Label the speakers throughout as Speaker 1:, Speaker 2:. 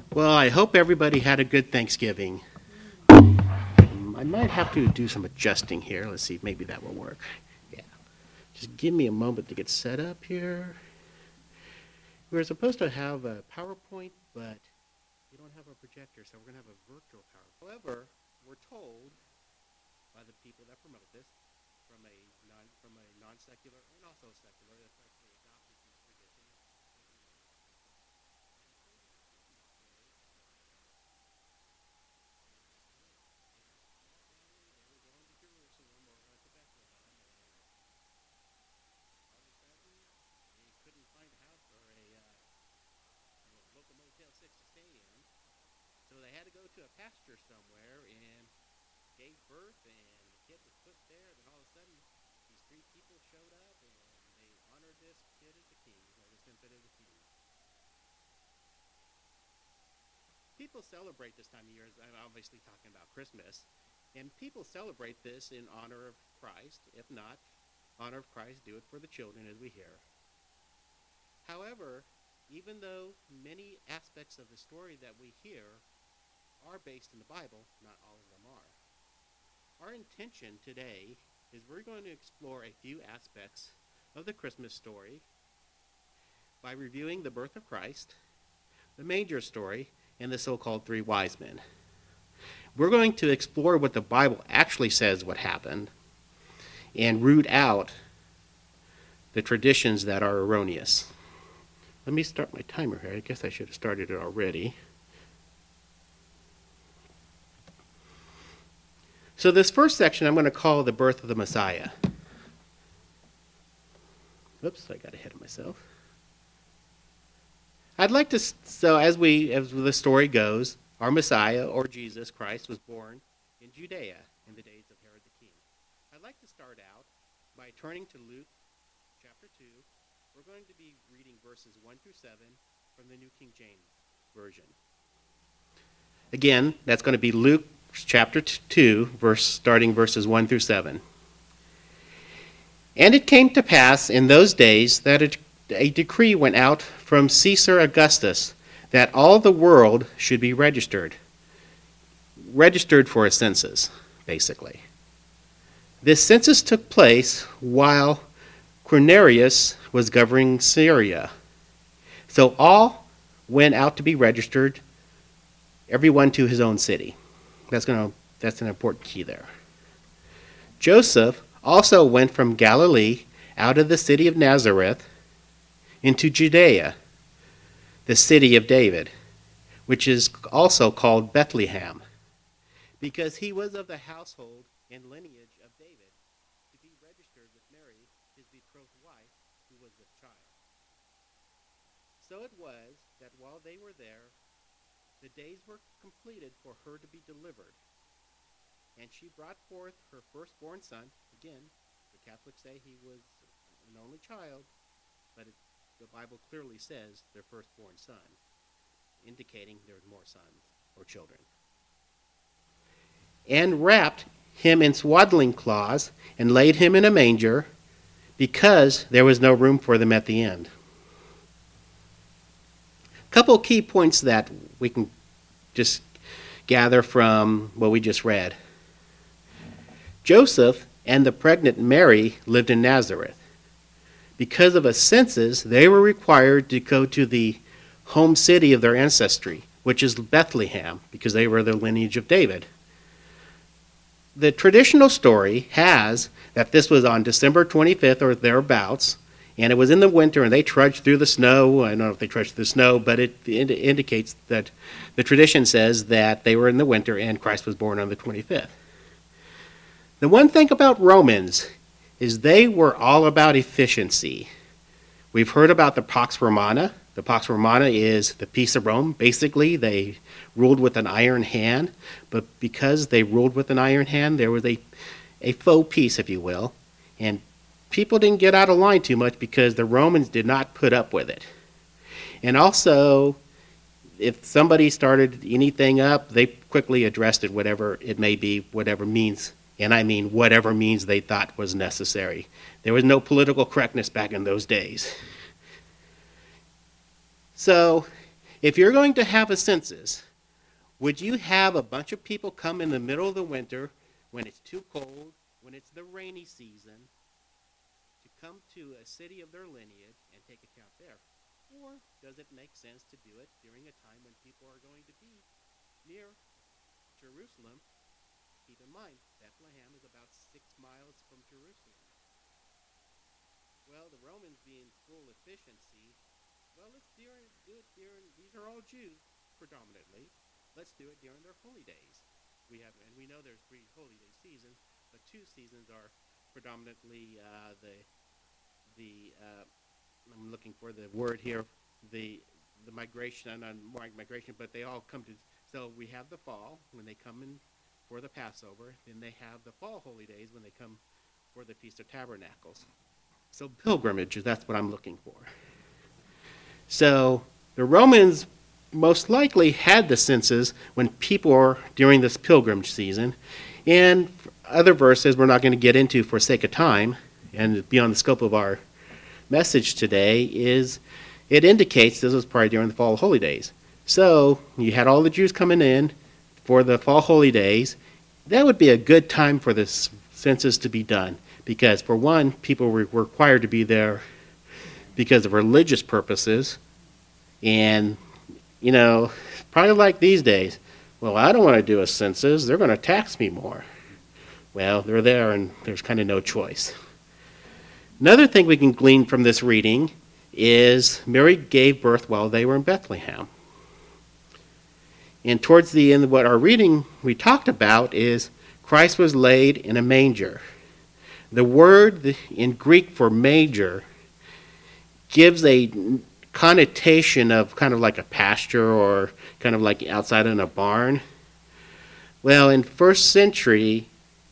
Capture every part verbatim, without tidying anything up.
Speaker 1: Well, I hope everybody had a good Thanksgiving. Um, I might have to do some adjusting here. Let's see, maybe that will work. Yeah. Just give me a moment to get set up here. We're supposed to have a PowerPoint, but we don't have a projector, so we're going to have a virtual PowerPoint. However, we're told by the people that promote this from a non from a non-secular and also secular that's actually adopted these traditions. So they had to go to a pasture somewhere and gave birth, and the kid was put there. Then all of a sudden, these three people showed up, and they honored this kid as a king, or this infant as a king. People celebrate this time of year. I'm obviously talking about Christmas, and people celebrate this in honor of Christ. If not, honor of Christ, do it for the children, as we hear. However, even though many aspects of the story that we hear are based in the Bible, not all of them are. Our intention today is we're going to explore a few aspects of the Christmas story by reviewing the birth of Christ, the manger story, and the so-called three wise men. We're going to explore what the Bible actually says what happened and root out the traditions that are erroneous. Let me start my timer here. I guess I should have started it already. So this first section I'm going to call the birth of the Messiah. Oops, I got ahead of myself. I'd like to, so as we, as the story goes, our Messiah, or Jesus Christ, was born in Judea in the days of Herod the king. I'd like to start out by turning to Luke chapter two. We're going to be reading verses one through seven from the New King James Version. Again, that's going to be Luke chapter two, verse, starting verses one through seven. And it came to pass in those days that a, a decree went out from Caesar Augustus that all the world should be registered. Registered for a census, basically. This census took place while Quirinius was governing Syria. So all went out to be registered, everyone to his own city. That's going to that's an important key there. Joseph also went from Galilee out of the city of Nazareth into Judea, the city of David, which is also called Bethlehem, because he was of the household and lineage of David, to be registered with Mary, his betrothed wife, who was with child. So it was that while they were there, the days were completed for her to be delivered. And she brought forth her firstborn son. Again, the Catholics say he was an only child, but it, the Bible clearly says their firstborn son, indicating there were more sons or children. And wrapped him in swaddling cloths and laid him in a manger, because there was no room for them at the inn. A couple of key points that we can just gather from what we just read. Joseph and the pregnant Mary lived in Nazareth. Because of a census, they were required to go to the home city of their ancestry, which is Bethlehem, because they were the lineage of David. The traditional story has that this was on December twenty-fifth or thereabouts, and it was in the winter, and they trudged through the snow. I don't know if they trudged through the snow, but it ind- indicates that the tradition says that they were in the winter and Christ was born on the twenty-fifth. The one thing about Romans is they were all about efficiency. We've heard about the Pax Romana. The Pax Romana is the peace of Rome. Basically, they ruled with an iron hand, but because they ruled with an iron hand, there was a, a faux peace, if you will, and people didn't get out of line too much because the Romans did not put up with it. And also, if somebody started anything up, they quickly addressed it, whatever it may be, whatever means, and I mean whatever means they thought was necessary. There was no political correctness back in those days. So, If you're going to have a census, would you have a bunch of people come in the middle of the winter when it's too cold, when it's the rainy season, to come to a city of their lineage and take account there? Or does it make sense to do it during a time when people are going to be near Jerusalem? Keep in mind, Bethlehem is about six miles from Jerusalem. Well, the Romans being full efficiency, well, let's do it, do it during, these are all Jews predominantly, let's do it during their holy days. We have, and we know there's three holy day seasons, but two seasons are predominantly uh, the, the uh, I'm looking for the word here, the the migration, not migration, but they all come to, so we have the fall when they come in for the Passover, then they have the fall holy days when they come for the Feast of Tabernacles. So pilgrimages, that's what I'm looking for. So the Romans most likely had the census when people were during this pilgrimage season, and other verses we're not going to get into for sake of time and beyond the scope of our message today is it indicates this was probably during the fall holy days. So you had all the Jews coming in for the fall holy days. That would be a good time for this census to be done because, for one, people were required to be there because of religious purposes. And, you know, probably like these days, well, I don't want to do a census. They're going to tax me more. Well, they're there and there's kind of no choice. Another thing we can glean from this reading is Mary gave birth while they were in Bethlehem. And towards the end of what our reading we talked about is Christ was laid in a manger. The word in Greek for manger gives a connotation of kind of like a pasture or kind of like outside in a barn. Well, in first century,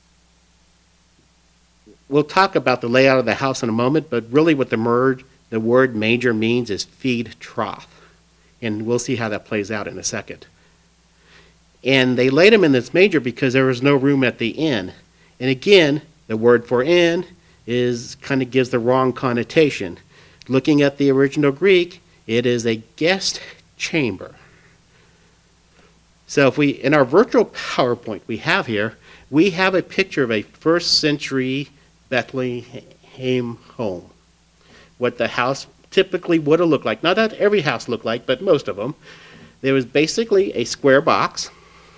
Speaker 1: we'll talk about the layout of the house in a moment, but really what the, mer- the word manger means is feed trough. And we'll see how that plays out in a second. And they laid him in this manger because there was no room at the inn. And again, the word for inn is kind of gives the wrong connotation. Looking at the original Greek, it is a guest chamber. So if we, in our virtual PowerPoint we have here, we have a picture of a first century Bethlehem home. What the house typically would have looked like. Not that every house looked like, but most of them. There was basically a square box.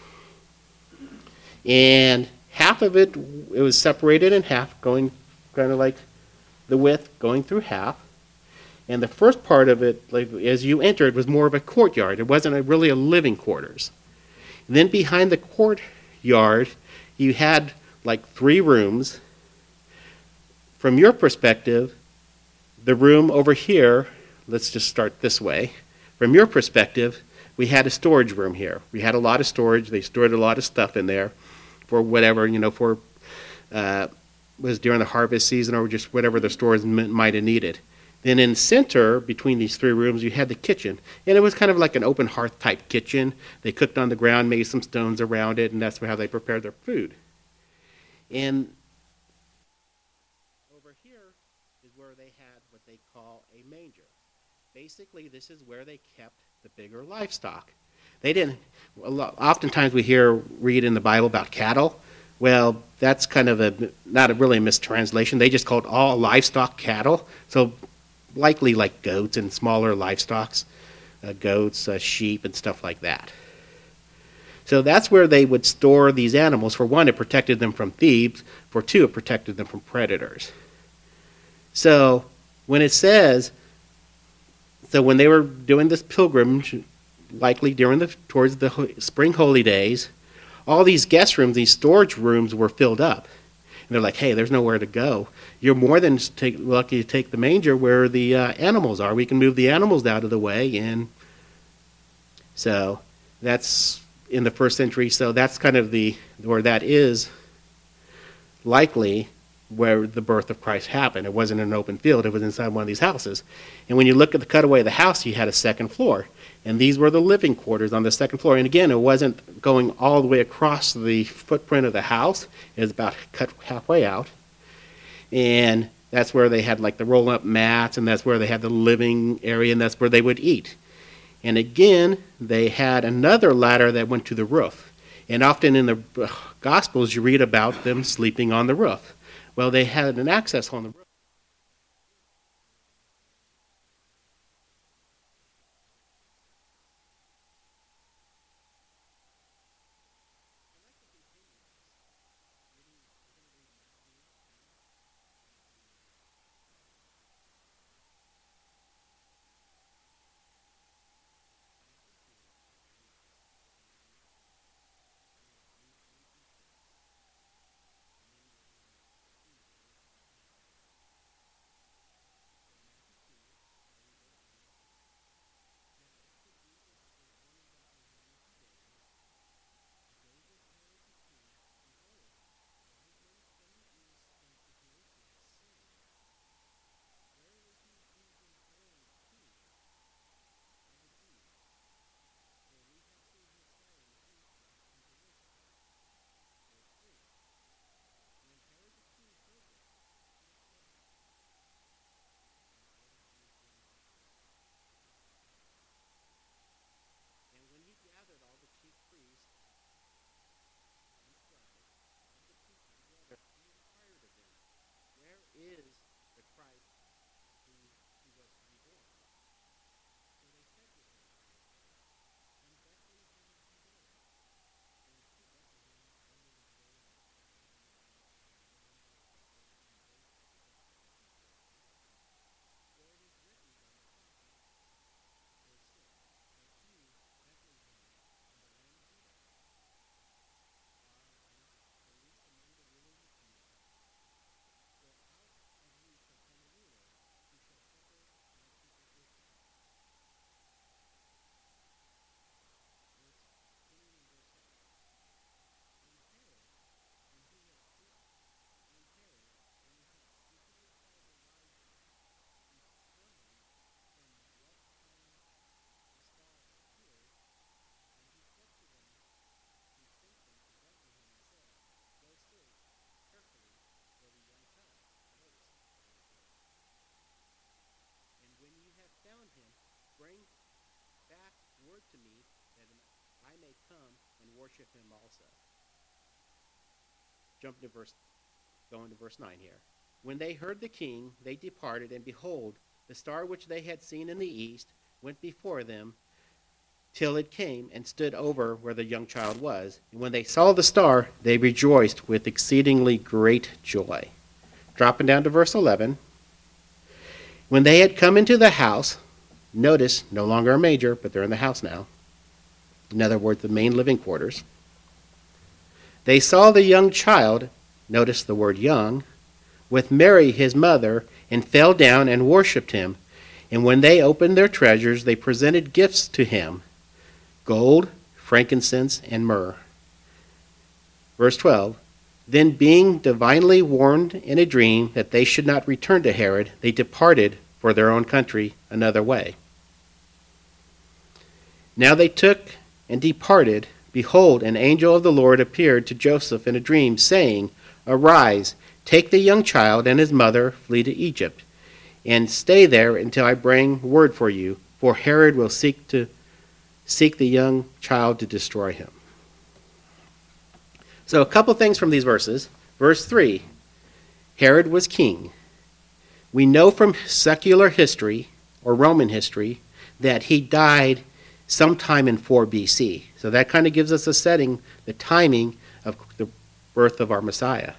Speaker 1: And half of it, it was separated in half, going kind of like the width going through half. And the first part of it, like, as you entered, was more of a courtyard. It wasn't a, really a living quarters. And then behind the courtyard, you had like three rooms. From your perspective, the room over here, let's just start this way. From your perspective, we had a storage room here. We had a lot of storage. They stored a lot of stuff in there for whatever, you know, for uh, was during the harvest season or just whatever the stores m- might have needed. Then in center, between these three rooms, you had the kitchen. And it was kind of like an open hearth type kitchen. They cooked on the ground, made some stones around it, and that's how they prepared their food. And over here is where they had what they call a manger. Basically, this is where they kept the bigger livestock. They didn't, oftentimes we hear, read in the Bible about cattle. Well, that's kind of a, not a really a mistranslation. They just called all livestock cattle. So likely like goats and smaller livestock, uh, goats, uh, sheep, and stuff like that. So that's where they would store these animals. For one, it protected them from thieves. For two, it protected them from predators. So when it says, so when they were doing this pilgrimage, likely during the towards the spring holy days, all these guest rooms, these storage rooms were filled up. And they're like, hey, there's nowhere to go. You're more than take, lucky to take the manger where the uh, animals are. We can move the animals out of the way. And so that's in the first century. So that's kind of the, or that is likely where the birth of Christ happened. It wasn't in an open field. It was inside one of these houses. And when you look at the cutaway of the house, you had a second floor. And these were the living quarters on the second floor. And again, it wasn't going all the way across the footprint of the house. It was about cut halfway out. And that's where they had like the roll-up mats, and that's where they had the living area, and that's where they would eat. And again, they had another ladder that went to the roof. And often in the Gospels, you read about them sleeping on the roof. Well, they had an access on the roof. Worship him also. Jump to verse, going to verse nine here. When they heard the king, they departed, and behold, the star which they had seen in the east went before them till it came and stood over where the young child was. And when they saw the star, they rejoiced with exceedingly great joy. Dropping down to verse eleven. When they had come into the house, notice, no longer a manger, but they're in the house now. In other words, the main living quarters. They saw the young child, notice the word young, with Mary his mother, and fell down and worshipped him. And when they opened their treasures, they presented gifts to him, gold, frankincense, and myrrh. Verse twelve, then being divinely warned in a dream that they should not return to Herod, they departed for their own country another way. Now they took and departed. Behold, an angel of the Lord appeared to Joseph in a dream, saying, arise, take the young child and his mother, flee to Egypt, and stay there until I bring word for you, for Herod will seek to seek the young child to destroy him. So a couple things from these verses. Verse three, Herod was king. We know from secular history, or Roman history, that he died sometime in four B C. So that kind of gives us a setting, the timing of the birth of our Messiah.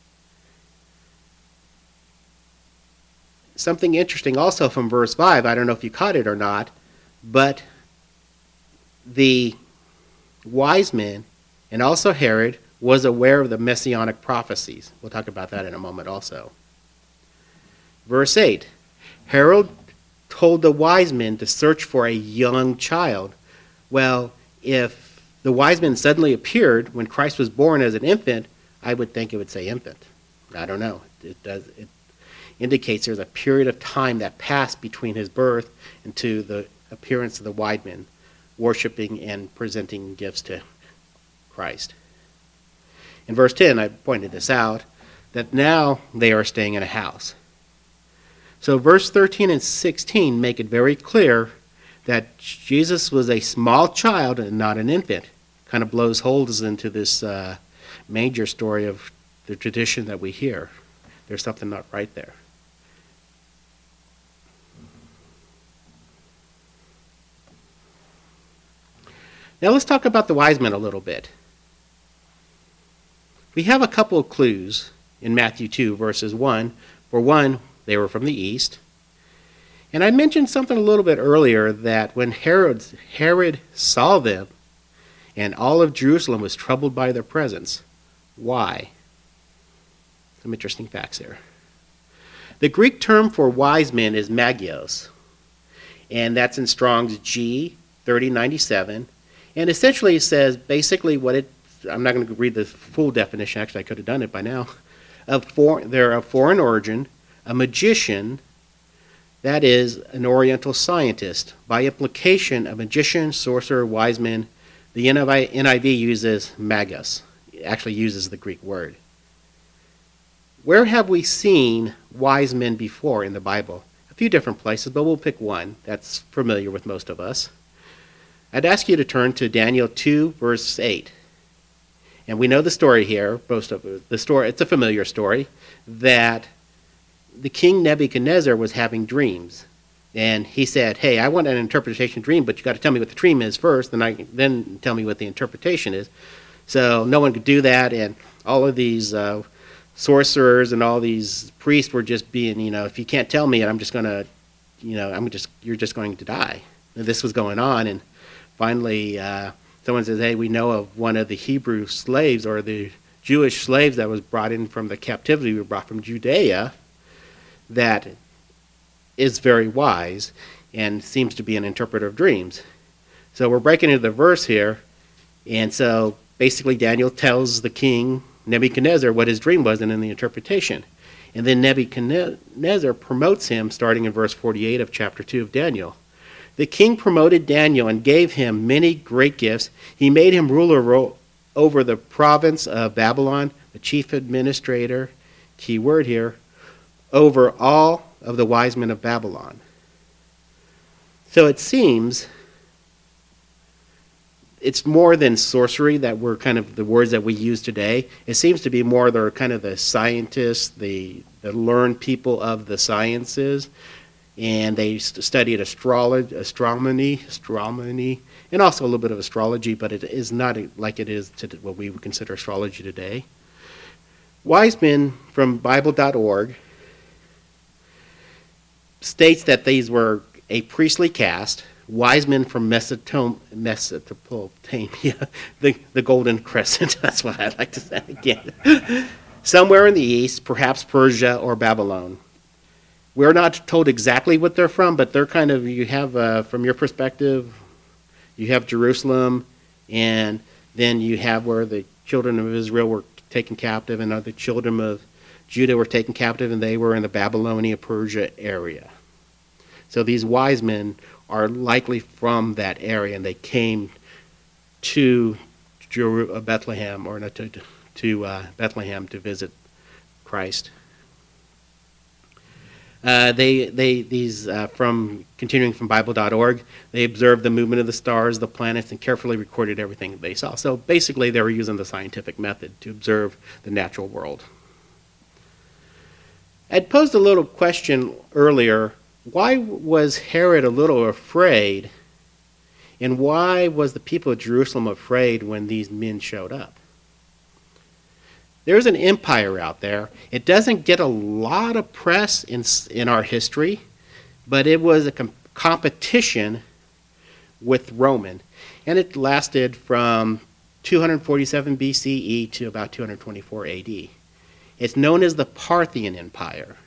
Speaker 1: Something interesting also from verse five, I don't know if you caught it or not, but the wise men and also Herod was aware of the messianic prophecies. We'll talk about that in a moment also. Verse eight, Herod told the wise men to search for a young child. Well, if the wise men suddenly appeared when Christ was born as an infant, I would think it would say infant. I don't know. It does. It indicates there's a period of time that passed between his birth and to the appearance of the wise men, worshiping and presenting gifts to Christ. In verse ten, I pointed this out, that now they are staying in a house. So verse thirteen and sixteen make it very clear that Jesus was a small child and not an infant. Kind of blows holes into this uh, manger story of the tradition that we hear. There's something not right there. Now let's talk about the wise men a little bit. We have a couple of clues in Matthew two, verses one. For one, they were from the east. And I mentioned something a little bit earlier, that when Herod, Herod saw them, and all of Jerusalem was troubled by their presence. Why? Some interesting facts here. The Greek term for wise men is magios, and that's in Strong's G thirty ninety-seven. And essentially it says basically what it, I'm not going to read the full definition, actually I could have done it by now. Of for, they're of foreign origin, a magician, that is, an oriental scientist. By implication, a magician, sorcerer, wise man. The N I V uses magos. It actually uses the Greek word. Where have we seen wise men before in the Bible? A few different places, but we'll pick one that's familiar with most of us. I'd ask you to turn to Daniel two, verse eight. And we know the story here, most of the story, it's a familiar story, that the king Nebuchadnezzar was having dreams. And he said, hey, I want an interpretation dream, but you got to tell me what the dream is first, then I then tell me what the interpretation is. So no one could do that, and all of these uh, sorcerers and all these priests were just being, you know, if you can't tell me, I'm just going to, you know, I'm just, you're just going to die. And this was going on, and finally uh, someone says, hey, we know of one of the Hebrew slaves, or the Jewish slaves that was brought in from the captivity we brought from Judea, that is very wise and seems to be an interpreter of dreams. So we're breaking into the verse here, and so basically Daniel tells the king Nebuchadnezzar what his dream was and in the interpretation. And then Nebuchadnezzar promotes him starting in verse forty-eight of chapter two of Daniel. The king promoted Daniel and gave him many great gifts. He made him ruler over the province of Babylon, the chief administrator, key word here, over all of the wise men of Babylon. So it seems it's more than sorcery that we're kind of the words that we use today. It seems to be more the kind of the scientists, the, the learned people of the sciences, and they studied astrology, astronomy, astronomy, and also a little bit of astrology, but it is not like it is to what we would consider astrology today. Wise Men from Bible dot org states that these were a priestly caste, wise men from Mesopotamia, the, the Golden Crescent, that's what I'd like to say again, somewhere in the east, perhaps Persia or Babylon. We're not told exactly what they're from, but they're kind of, you have, uh, from your perspective, you have Jerusalem, and then you have where the children of Israel were taken captive, and the children of Judah were taken captive, and they were in the Babylonia, Persia area. So these wise men are likely from that area, and they came to Jeru- Bethlehem, or not to, to uh, Bethlehem to visit Christ. Uh, they they these uh, from continuing from Bible dot org, they observed the movement of the stars, the planets, and carefully recorded everything they saw. So basically, they were using the scientific method to observe the natural world. I'd posed a little question earlier. Why was Herod a little afraid, and why was the people of Jerusalem afraid when these men showed up? There's an empire out there. It doesn't get a lot of press in in our history, but it was a com- competition with Roman, and it lasted from two forty-seven B C E to about two twenty-four A D. It's known as the Parthian Empire.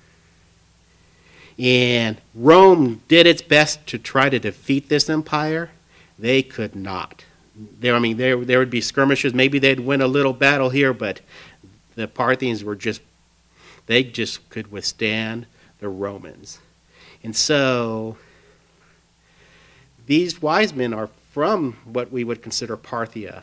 Speaker 1: And Rome did its best to try to defeat this empire. They could not. There, I mean, there there would be skirmishes. Maybe they'd win a little battle here, but the Parthians were just, they just could withstand the Romans. And so these wise men are from what we would consider Parthia.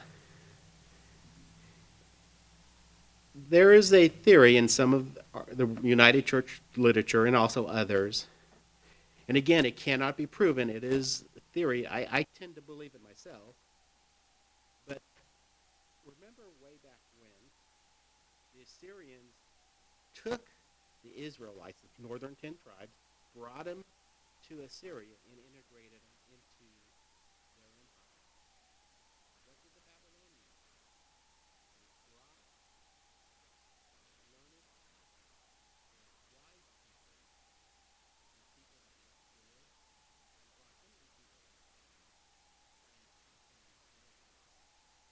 Speaker 1: There is a theory in some of the United Church literature and also others, and again, it cannot be proven, it is theory. I, I tend to believe it myself. But remember way back when the Assyrians took the Israelites, the northern ten tribes, brought them to Assyria and integrated them into their empire. What did the Babylonians do? They brought learned and wise people, and people that were poor, and brought them into their empire and taught them their ways.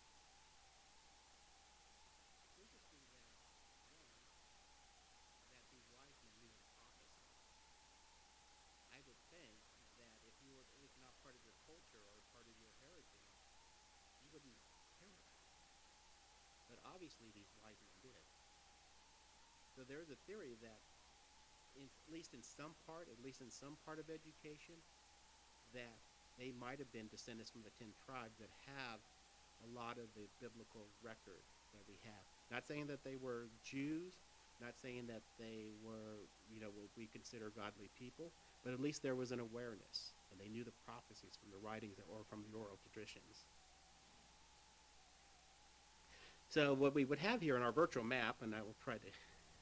Speaker 1: It's interesting that, one, that these wise men knew the prophecy. I would think that if you were, it was not part of your culture or part of your heritage, you wouldn't care about it. But obviously these wise men did. So there's a theory that, in, at least in some part, at least in some part of education, that they might have been descendants from the ten tribes that have a lot of the biblical record that we have. Not saying that they were Jews, not saying that they were, you know, what we consider godly people, but at least there was an awareness, and they knew the prophecies from the writings or from the oral traditions. So what we would have here in our virtual map, and I will try to,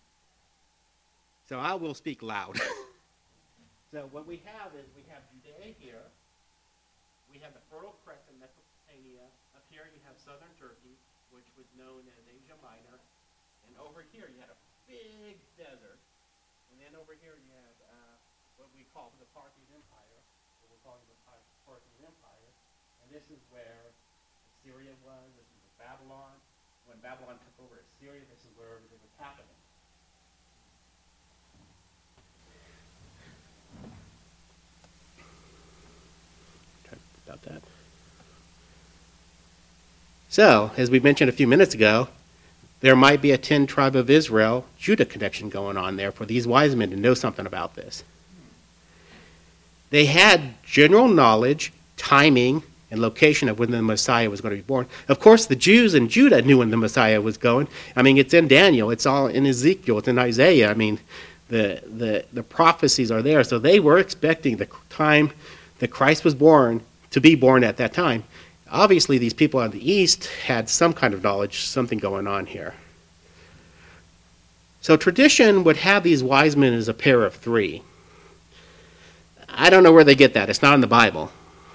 Speaker 1: so I will speak loud. So what we have is we have Judea here, we have the Fertile Crescent, Mesopotamia. Up here you have southern Turkey, which was known as Asia Minor, and over here you had a big desert, and then over here you had uh, what we call the Parthian Empire, what we're calling the Parthian Empire, and this is where Assyria was, this is Babylon. When Babylon took over Assyria, this is where everything was happening. About that. So, as we mentioned a few minutes ago, there might be a ten tribe of Israel, Judah connection going on there for these wise men to know something about this. They had general knowledge, timing, and location of when the Messiah was going to be born. Of course, the Jews in Judah knew when the Messiah was going. I mean, it's in Daniel, it's all in Ezekiel, it's in Isaiah. I mean, the the, the prophecies are there. So they were expecting the time that Christ was born to be born at that time. Obviously, these people on the east had some kind of knowledge, something going on here. So tradition would have these wise men as a pair of three. I don't know where they get that. It's not in the Bible.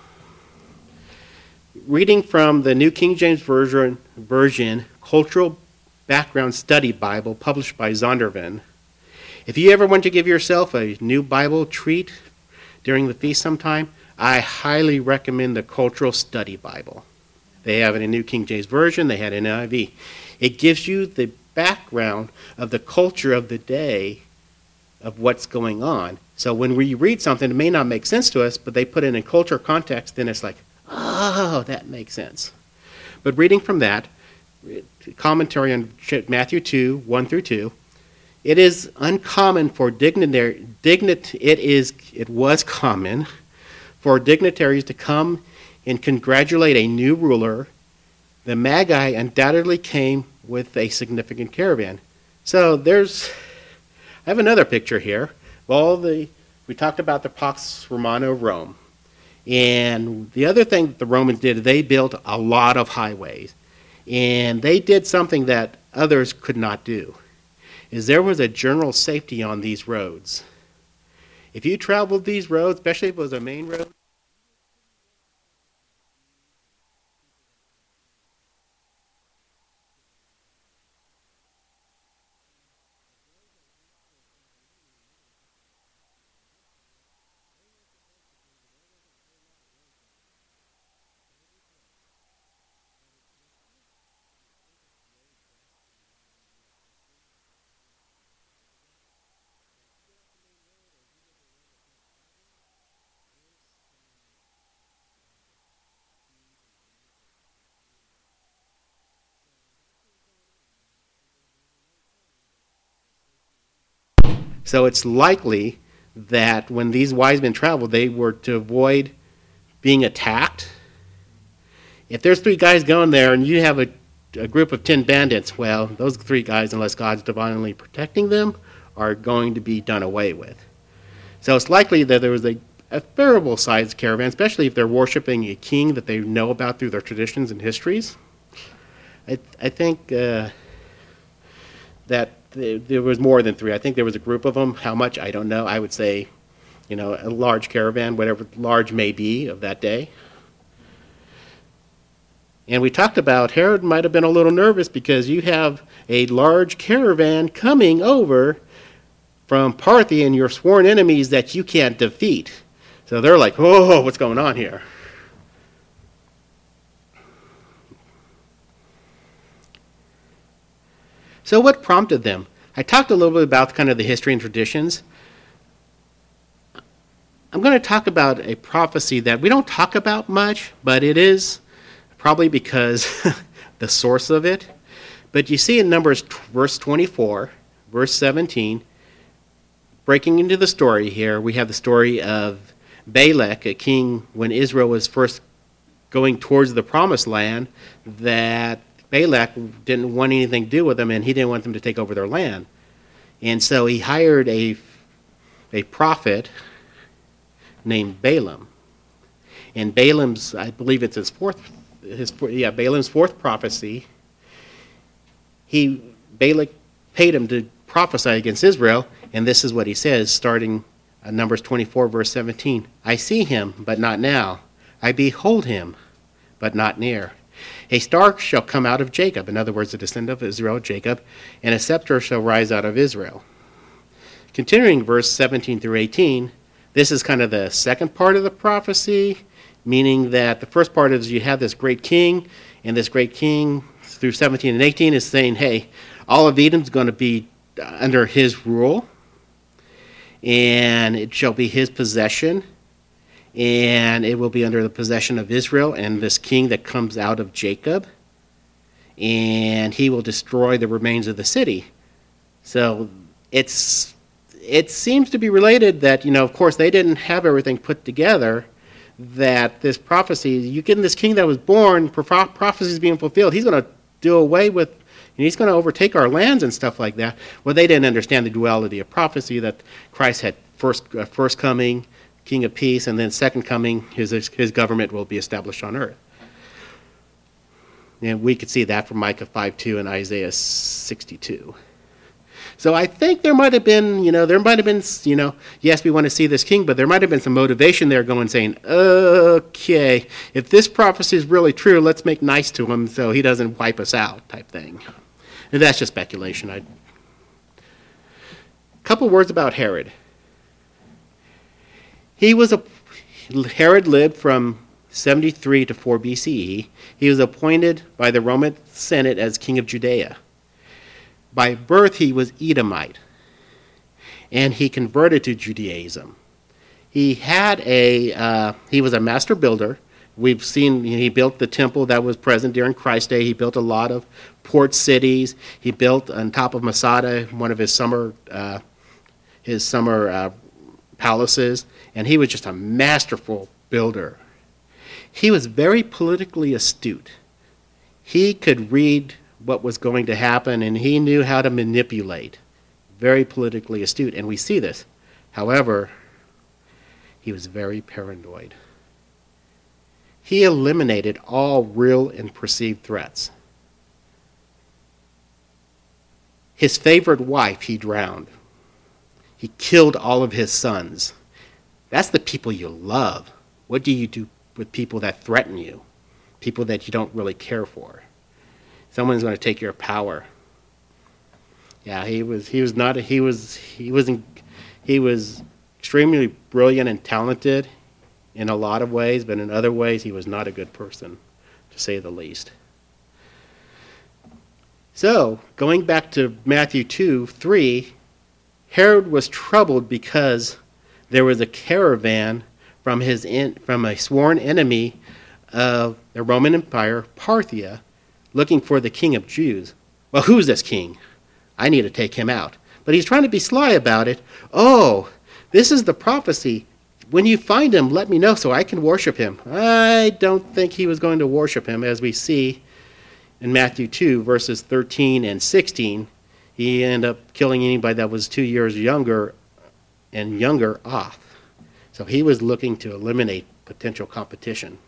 Speaker 1: Reading from the New King James Version, version Cultural Background Study Bible, published by Zondervan. If you ever want to give yourself a new Bible treat during the feast sometime, I highly recommend the Cultural Study Bible. They have it in New King James Version, they had it in N I V. It gives you the background of the culture of the day of what's going on. So when we read something, it may not make sense to us, but they put it in culture context, then it's like, oh, that makes sense. But reading from that, commentary on Matthew two, one through two, it is uncommon for dignitary, dignit, it is, it was common for dignitaries to come and congratulate a new ruler. The Magi undoubtedly came with a significant caravan. So there's, I have another picture here. Well, the we talked about the Pax Romana of Rome. And the other thing that the Romans did, they built a lot of highways. And they did something that others could not do, is there was a general safety on these roads. If you traveled these roads, especially if it was a main road, so it's likely that when these wise men traveled, they were to avoid being attacked. If there's three guys going there and you have a, a group of ten bandits, well, those three guys, unless God's divinely protecting them, are going to be done away with. So it's likely that there was a a favorable sized caravan, especially if they're worshiping a king that they know about through their traditions and histories. I, I think uh, that th- there was more than three. I think there was a group of them. How much, I don't know. I would say, you know, a large caravan, whatever large may be of that day. And we talked about Herod might have been a little nervous because you have a large caravan coming over from Parthia and your sworn enemies that you can't defeat. So they're like, whoa, what's going on here? So what prompted them? I talked a little bit about kind of the history and traditions. I'm going to talk about a prophecy that we don't talk about much, but it is probably because the source of it. But you see in Numbers verse twenty-four, verse seventeen, breaking into the story here, we have the story of Balak, a king when Israel was first going towards the promised land, that Balak didn't want anything to do with them, and he didn't want them to take over their land. And so he hired a, a prophet named Balaam. And Balaam's, I believe it's his fourth, his yeah, Balaam's fourth prophecy. He Balak paid him to prophesy against Israel, and this is what he says, starting at Numbers twenty-four, verse seventeen. I see him, but not now. I behold him, but not near. A star shall come out of Jacob, in other words, the descendant of Israel, Jacob, and a scepter shall rise out of Israel. Continuing verse seventeen through eighteen, this is kind of the second part of the prophecy, meaning that the first part is you have this great king, and this great king through seventeen and eighteen is saying, hey, all of Edom's going to be under his rule, and it shall be his possession, and it will be under the possession of Israel and this king that comes out of Jacob, and he will destroy the remains of the city. So it's it seems to be related that, you know, of course, they didn't have everything put together, that this prophecy, you get this king that was born, prophecy is being fulfilled, he's going to do away with, and he's going to overtake our lands and stuff like that. Well, they didn't understand the duality of prophecy, that Christ had first uh, first coming, King of Peace, and then second coming, his his government will be established on earth. And we could see that from Micah five two and Isaiah sixty-two. So I think there might have been, you know, there might have been, you know, yes, we want to see this king, but there might have been some motivation there going saying, okay, if this prophecy is really true, let's make nice to him so he doesn't wipe us out type thing. And that's just speculation. A couple words about Herod. He was a, Herod lived from seventy-three to four B C E. He was appointed by the Roman Senate as king of Judea. By birth, he was Edomite, and he converted to Judaism. He had a uh, he was a master builder. We've seen he built the temple that was present during Christ's day. He built a lot of port cities. He built on top of Masada one of his summer uh, his summer uh, palaces, and he was just a masterful builder. He was very politically astute. He could read what was going to happen, and he knew how to manipulate. Very politically astute, and we see this. However, he was very paranoid. He eliminated all real and perceived threats. His favorite wife, he drowned. He killed all of his sons. That's the people you love. What do you do with people that threaten you? People that you don't really care for? Someone's going to take your power. Yeah, he was. He was not. A, he was. He wasn't. He was extremely brilliant and talented in a lot of ways, but in other ways, he was not a good person, to say the least. So, going back to Matthew two, three, Herod was troubled because there was a caravan from his in, from a sworn enemy of the Roman Empire, Parthia, looking for the king of Jews. Well, who's this king? I need to take him out. But he's trying to be sly about it. Oh, this is the prophecy. When you find him, let me know so I can worship him. I don't think he was going to worship him, as we see in Matthew two, verses thirteen and sixteen. He ended up killing anybody that was two years younger and younger off. So he was looking to eliminate potential competition.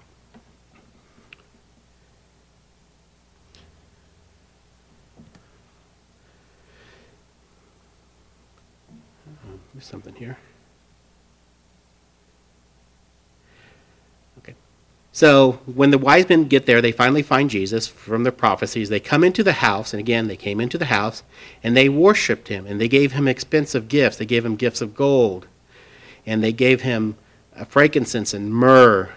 Speaker 1: There's something here. Okay. So when the wise men get there, they finally find Jesus from the prophecies. They come into the house, and again, they came into the house, and they worshipped him, and they gave him expensive gifts. They gave him gifts of gold, and they gave him uh, frankincense and myrrh.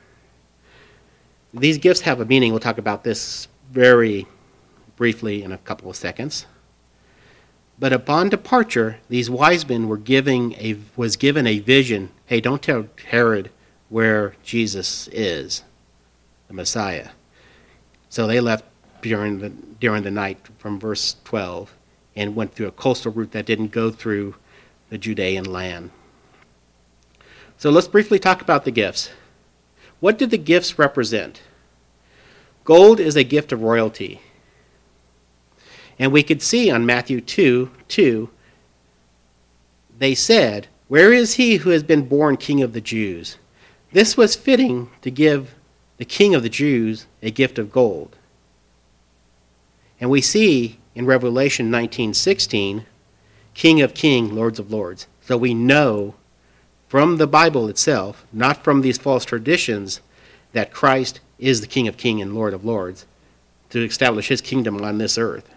Speaker 1: These gifts have a meaning. We'll talk about this very briefly in a couple of seconds. But upon departure, these wise men were giving a was given a vision. Hey, don't tell Herod where Jesus is, the Messiah. So they left during the during the night from verse twelve and went through a coastal route that didn't go through the Judean land. So let's briefly talk about the gifts. What did the gifts represent? Gold is a gift of royalty. And we could see on Matthew two, two, they said, "Where is he who has been born King of the Jews?" This was fitting to give the King of the Jews a gift of gold. And we see in Revelation nineteen sixteen, King of Kings, Lords of Lords. So we know from the Bible itself, not from these false traditions, that Christ is the King of Kings and Lord of Lords to establish his kingdom on this earth.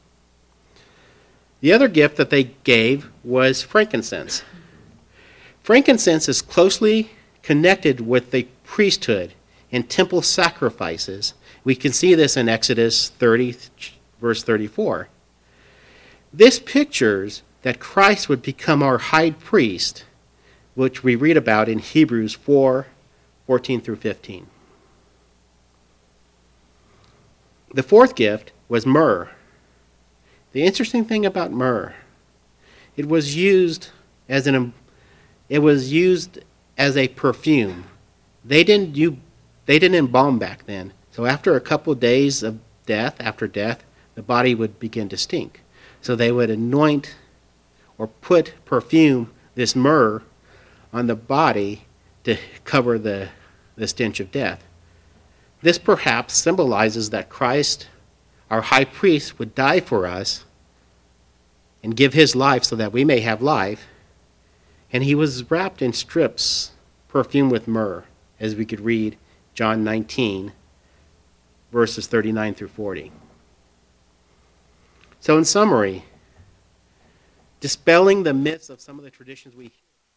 Speaker 1: The other gift that they gave was frankincense. Frankincense is closely connected with the priesthood and temple sacrifices. We can see this in Exodus thirty, verse thirty-four. This pictures that Christ would become our high priest, which we read about in Hebrews four, fourteen through fifteen. The fourth gift was myrrh. The interesting thing about myrrh, it was used as an it was used as a perfume. They didn't you they didn't embalm back then. So after a couple of days of death, after death, the body would begin to stink. So they would anoint or put perfume, this myrrh, on the body to cover the, the stench of death. This perhaps symbolizes that Christ, our high priest, would die for us and give his life so that we may have life. And he was wrapped in strips, perfumed with myrrh, as we could read John nineteen, verses thirty-nine through forty. So in summary, dispelling the myths of some of the traditions we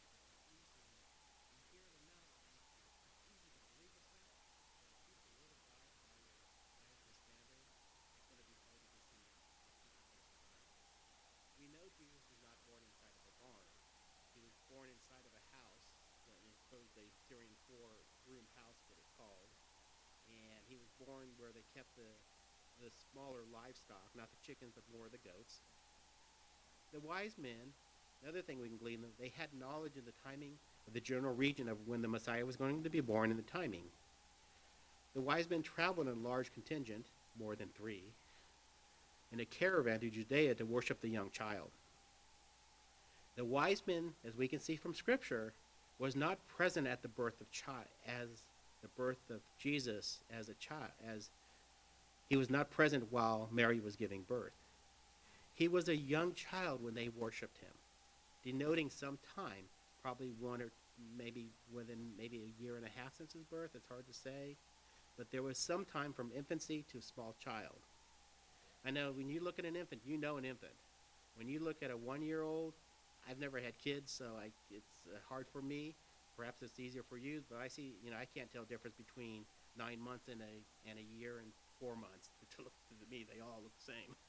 Speaker 1: where they kept the, the smaller livestock, not the chickens, but more the goats. The wise men, another thing we can glean, they had knowledge of the timing of the general region of when the Messiah was going to be born and the timing. The wise men traveled in a large contingent, more than three, in a caravan to Judea to worship the young child. The wise men, as we can see from Scripture, was not present at the birth of child as the birth of Jesus as a child, as he was not present while Mary was giving birth. He was a young child when they worshipped him, denoting some time, probably one or maybe within maybe a year and a half since his birth. It's hard to say, but there was some time from infancy to a small child. I know when you look at an infant, you know an infant. When you look at a one-year-old, I've never had kids, so I, it's uh, hard for me. Perhaps it's easier for you, but I see, you know, I can't tell the difference between nine months and a and a year and four months. To, to me, they all look the same.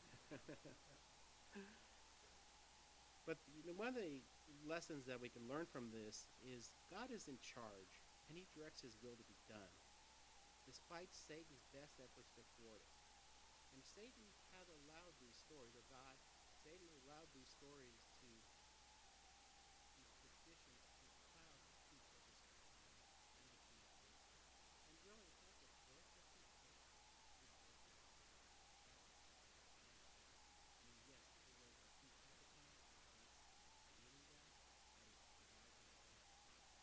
Speaker 1: But you know, one of the lessons that we can learn from this is God is in charge, and he directs his will to be done, despite Satan's best efforts to thwart it. And Satan has allowed these stories, or God, Satan allowed these stories to, these traditions to cloud the truth of his plan and the truth of his will. And really, it's not the birth of his son, it's the birth of his son. I mean, yes, it was he had to come, yes, meaning that, but it's providing a son.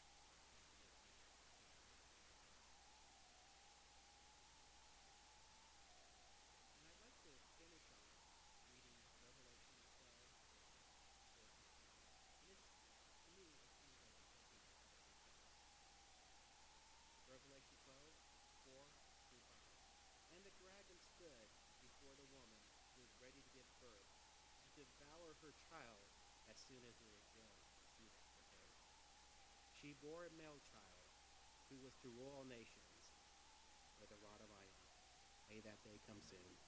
Speaker 1: soon as it will see that day. She bore a male child, who was to rule all nations with a rod of iron. May that day come soon.